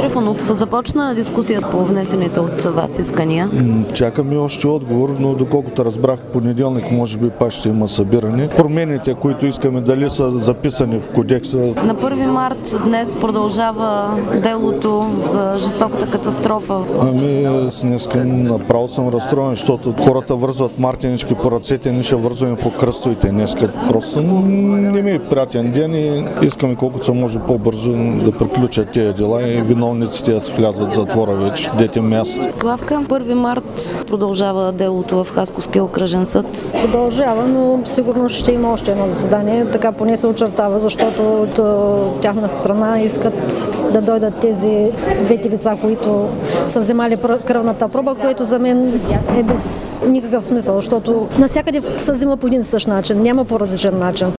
Стефанов, започна дискусията по внесените от вас искания? Чакаме още отговор, но доколкото разбрах, понеделник може би пак ще има събиране. Промените, които искаме, дали са записани в кодекса. На 1 март днес продължава делото за жестоката катастрофа. Днеска направо съм разстроен, защото хората вързват мартинички по ръцете, ние ще вързваме по кръстовите днеска. Просто не ми е приятен ден и искаме колкото се може по-бързо да приключат тези дела и виновниците да се влязат в затвора вече, дете място. Славка, 1 март продължава делото в Хасковския окръжен съд. Продължава, но сигурно ще има още едно заседание. Така поне се очертава, защото от тяхна страна искат да дойдат тези двете лица, които са вземали кръвната проба, което за мен е без никакъв смисъл, защото навсякъде се взема по един същ начин, няма по-различен начин.